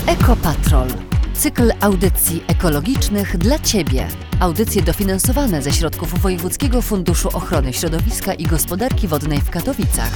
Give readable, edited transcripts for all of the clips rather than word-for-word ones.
Ekopatrol. Cykl audycji ekologicznych dla Ciebie. Audycje dofinansowane ze środków Wojewódzkiego Funduszu Ochrony Środowiska i Gospodarki Wodnej w Katowicach.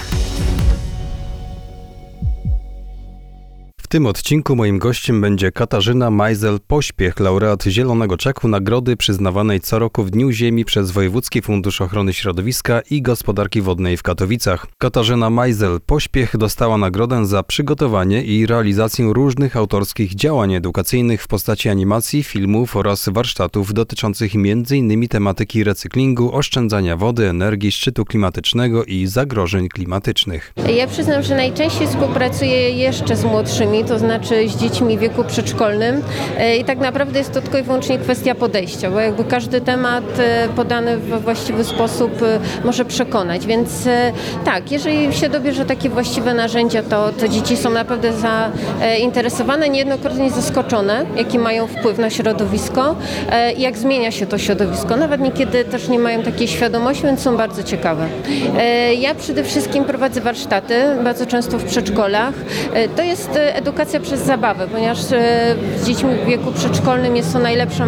W tym odcinku moim gościem będzie Katarzyna Majzel-Pośpiech, laureat Zielonego Czeku, nagrody przyznawanej co roku w Dniu Ziemi przez Wojewódzki Fundusz Ochrony Środowiska i Gospodarki Wodnej w Katowicach. Katarzyna Majzel-Pośpiech dostała nagrodę za przygotowanie i realizację różnych autorskich działań edukacyjnych w postaci animacji, filmów oraz warsztatów dotyczących m.in. tematyki recyklingu, oszczędzania wody, energii, szczytu klimatycznego i zagrożeń klimatycznych. Ja przyznam, że najczęściej współpracuję jeszcze z młodszymi, to znaczy z dziećmi w wieku przedszkolnym i tak naprawdę jest to tylko i wyłącznie kwestia podejścia, bo jakby każdy temat podany we właściwy sposób może przekonać, więc tak, jeżeli się dobierze takie właściwe narzędzia, to dzieci są naprawdę zainteresowane, niejednokrotnie zaskoczone, jaki mają wpływ na środowisko i jak zmienia się to środowisko, nawet niekiedy też nie mają takiej świadomości, więc są bardzo ciekawe. Ja przede wszystkim prowadzę warsztaty, bardzo często w przedszkolach. To jest edukacja przez zabawę, ponieważ z dziećmi w wieku przedszkolnym jest to najlepsza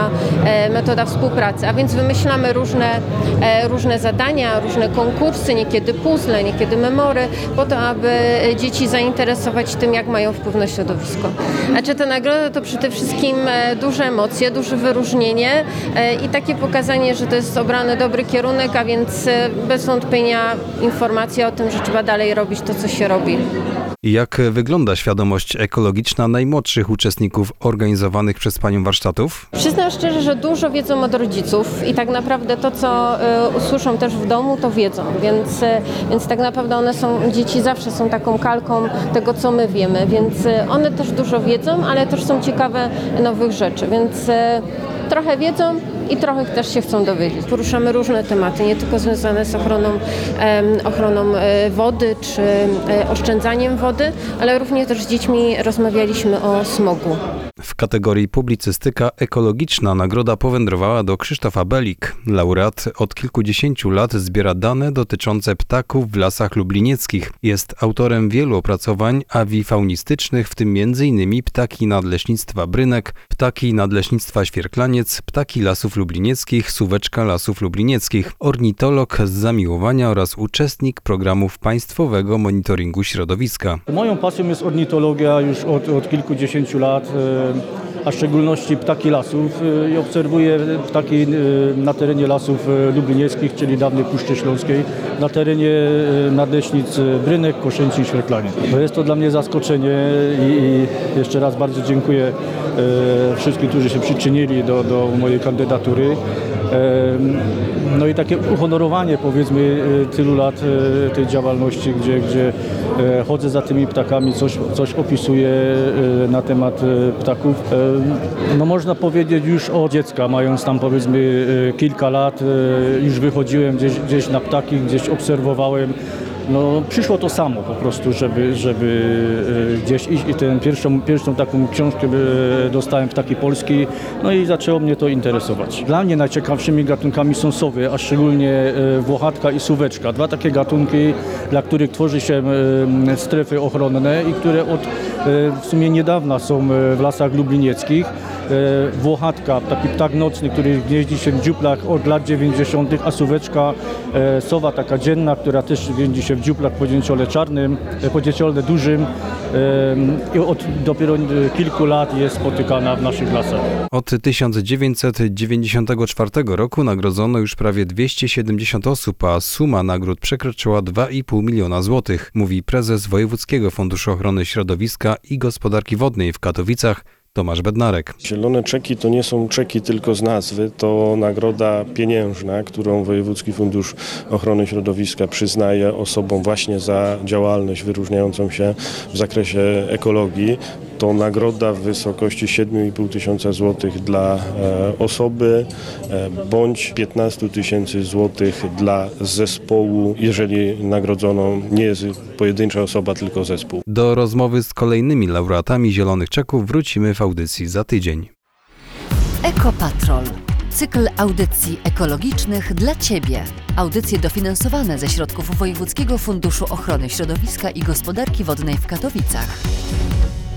metoda współpracy, a więc wymyślamy różne zadania, różne konkursy, niekiedy puzzle, niekiedy memory, po to, aby dzieci zainteresować tym, jak mają wpływ na środowisko. Znaczy ta nagroda to przede wszystkim duże emocje, duże wyróżnienie i takie pokazanie, że to jest obrany dobry kierunek, a więc bez wątpienia informacja o tym, że trzeba dalej robić to, co się robi. Jak wygląda świadomość ekologiczna najmłodszych uczestników organizowanych przez Panią warsztatów? Przyznam szczerze, że dużo wiedzą od rodziców i tak naprawdę to, co usłyszą też w domu, to wiedzą, więc tak naprawdę dzieci zawsze są taką kalką tego, co my wiemy, więc one też dużo wiedzą, ale też są ciekawe nowych rzeczy, więc trochę wiedzą i trochę też się chcą dowiedzieć. Poruszamy różne tematy, nie tylko związane z ochroną wody czy oszczędzaniem wody, ale również też z dziećmi rozmawialiśmy o smogu. W kategorii publicystyka ekologiczna nagroda powędrowała do Krzysztofa Belik. Laureat od kilkudziesięciu lat zbiera dane dotyczące ptaków w lasach lublinieckich. Jest autorem wielu opracowań awifaunistycznych, w tym m.in. ptaki nadleśnictwa Brynek, ptaki nadleśnictwa Świerklaniec, ptaki lasów lublinieckich, suweczka lasów lublinieckich, ornitolog z zamiłowania oraz uczestnik programów państwowego monitoringu środowiska. Moją pasją jest ornitologia już od kilkudziesięciu lat, a w szczególności ptaki lasów i obserwuję ptaki na terenie lasów lublinieckich, czyli dawnej Puszczy Śląskiej, na terenie nadleśnic Brynek, Koszęci i Świerklaniec. Jest to dla mnie zaskoczenie i jeszcze raz bardzo dziękuję wszystkim, którzy się przyczynili do mojej kandydatury. No i takie uhonorowanie, powiedzmy, tylu lat tej działalności, gdzie chodzę za tymi ptakami, coś opisuję na temat ptaków. No można powiedzieć już od dziecka, mając tam powiedzmy kilka lat, już wychodziłem gdzieś na ptaki, gdzieś obserwowałem. No, przyszło to samo po prostu, żeby gdzieś iść i tę pierwszą taką książkę dostałem Ptaki Polski, no i zaczęło mnie to interesować. Dla mnie najciekawszymi gatunkami są sowy, a szczególnie włochatka i suweczka. Dwa takie gatunki, dla których tworzy się strefy ochronne i które od w sumie niedawna są w lasach lublinieckich. Włochatka, taki ptak nocny, który gnieździ się w dziuplach od lat 90., a suweczka, sowa taka dzienna, która też gnieździ się w dziuplach po dzięciole czarnym, po dzięciole dużym i od dopiero kilku lat jest spotykana w naszych lasach. Od 1994 roku nagrodzono już prawie 270 osób, a suma nagród przekroczyła 2,5 miliona złotych, mówi prezes Wojewódzkiego Funduszu Ochrony Środowiska i Gospodarki Wodnej w Katowicach Tomasz Bednarek. Zielone czeki to nie są czeki tylko z nazwy, to nagroda pieniężna, którą Wojewódzki Fundusz Ochrony Środowiska przyznaje osobom właśnie za działalność wyróżniającą się w zakresie ekologii. To nagroda w wysokości 7,5 tysiąca złotych dla osoby bądź 15 tysięcy złotych dla zespołu, jeżeli nagrodzoną nie jest pojedyncza osoba, tylko zespół. Do rozmowy z kolejnymi laureatami Zielonych Czeków wrócimy w audycji za tydzień. Ekopatrol. Cykl audycji ekologicznych dla Ciebie. Audycje dofinansowane ze środków Wojewódzkiego Funduszu Ochrony Środowiska i Gospodarki Wodnej w Katowicach.